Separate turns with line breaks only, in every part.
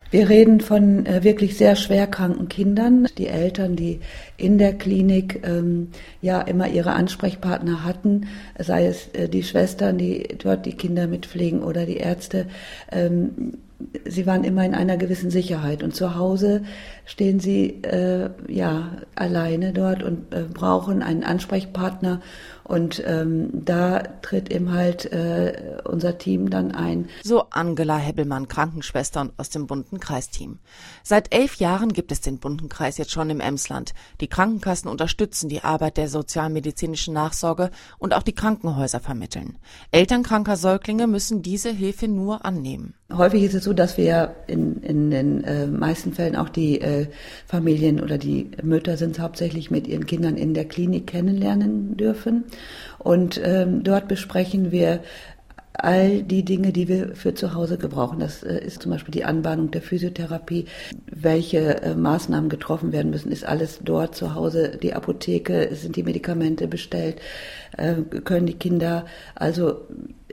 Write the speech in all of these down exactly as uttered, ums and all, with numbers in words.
Wir reden von äh, wirklich sehr schwerkranken Kindern. Die Eltern, die in der Klinik ähm, ja immer ihre Ansprechpartner hatten, sei es äh, die Schwestern, die dort die Kinder mitpflegen oder die Ärzte, ähm, sie waren immer in einer gewissen Sicherheit. Und zu Hause stehen sie äh, ja alleine dort und äh, brauchen einen Ansprechpartner. Und ähm, da tritt eben halt äh, unser Team dann ein.
So Angela Hebbelmann, Krankenschwester und aus dem bunten Kreisteam. Seit elf Jahren gibt es den bunten Kreis jetzt schon im Emsland. Die Krankenkassen unterstützen die Arbeit der sozialmedizinischen Nachsorge und auch die Krankenhäuser vermitteln. Eltern kranker Säuglinge müssen diese Hilfe nur annehmen.
Häufig ist es so, dass wir in, in den äh, meisten Fällen auch die äh, Familien oder die Mütter sind hauptsächlich mit ihren Kindern in der Klinik kennenlernen dürfen. Und ähm, dort besprechen wir all die Dinge, die wir für zu Hause gebrauchen. Das äh, ist zum Beispiel die Anbahnung der Physiotherapie. Welche äh, Maßnahmen getroffen werden müssen, ist alles dort zu Hause. Die Apotheke, sind die Medikamente bestellt, äh, können die Kinder also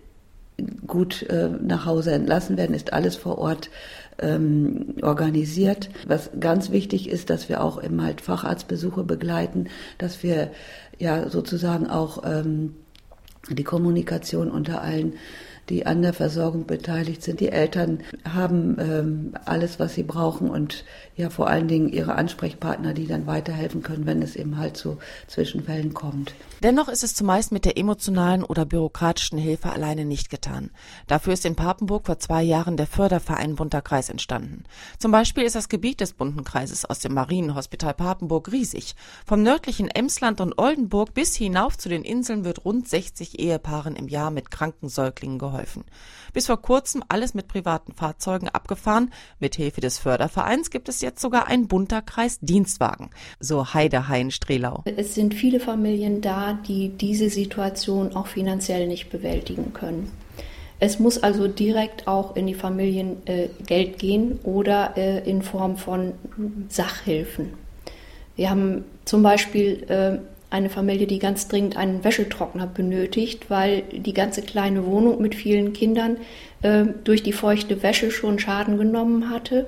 gut äh, nach Hause entlassen werden, ist alles vor Ort ähm, organisiert. Was ganz wichtig ist, dass wir auch eben halt Facharztbesuche begleiten, dass wir ja sozusagen auch ähm, die Kommunikation unter allen, die an der Versorgung beteiligt sind. Die Eltern haben ähm, alles, was sie brauchen und ja vor allen Dingen ihre Ansprechpartner, die dann weiterhelfen können, wenn es eben halt zu Zwischenfällen kommt.
Dennoch ist es zumeist mit der emotionalen oder bürokratischen Hilfe alleine nicht getan. Dafür ist in Papenburg vor zwei Jahren der Förderverein Bunter Kreis entstanden. Zum Beispiel ist das Gebiet des bunten Kreises aus dem Marienhospital Papenburg riesig. Vom nördlichen Emsland und Oldenburg bis hinauf zu den Inseln wird rund sechzig Ehepaaren im Jahr mit kranken Säuglingen geholfen. Bis vor kurzem alles mit privaten Fahrzeugen abgefahren. Mit Hilfe des Fördervereins gibt es jetzt sogar einen Bunter Kreis Dienstwagen. So Heide Hein-Strelau.
Es sind viele Familien da, die diese Situation auch finanziell nicht bewältigen können. Es muss also direkt auch in die Familien äh, Geld gehen oder äh, in Form von Sachhilfen. Wir haben zum Beispiel äh, eine Familie, die ganz dringend einen Wäschetrockner benötigt, weil die ganze kleine Wohnung mit vielen Kindern äh, durch die feuchte Wäsche schon Schaden genommen hatte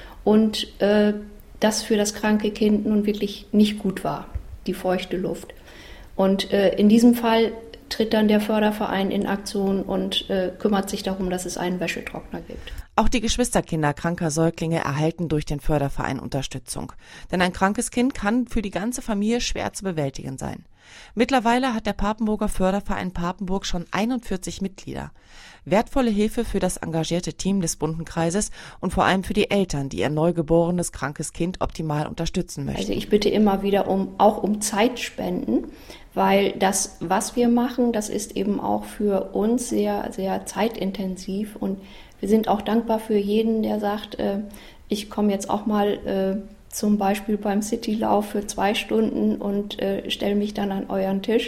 und äh, das für das kranke Kind nun wirklich nicht gut war, die feuchte Luft. Und äh, in diesem Fall tritt dann der Förderverein in Aktion und äh, kümmert sich darum, dass es einen Wäschetrockner gibt.
Auch die Geschwisterkinder kranker Säuglinge erhalten durch den Förderverein Unterstützung. Denn ein krankes Kind kann für die ganze Familie schwer zu bewältigen sein. Mittlerweile hat der Papenburger Förderverein Papenburg schon einundvierzig Mitglieder. Wertvolle Hilfe für das engagierte Team des bunten Kreises und vor allem für die Eltern, die ihr neugeborenes krankes Kind optimal unterstützen möchten.
Also ich bitte immer wieder um auch um Zeitspenden, weil das, was wir machen, das ist eben auch für uns sehr, sehr zeitintensiv und wir sind auch dankbar für jeden, der sagt, äh, ich komme jetzt auch mal äh, zum Beispiel beim Citylauf für zwei Stunden und äh, stelle mich dann an euren Tisch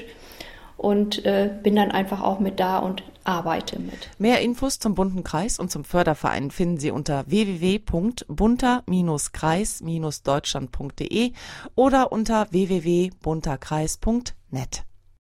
und äh, bin dann einfach auch mit da und arbeite mit.
Mehr Infos zum bunten Kreis und zum Förderverein finden Sie unter w w w punkt bunter Kreis Deutschland punkt de oder unter w w w punkt bunter kreis punkt net.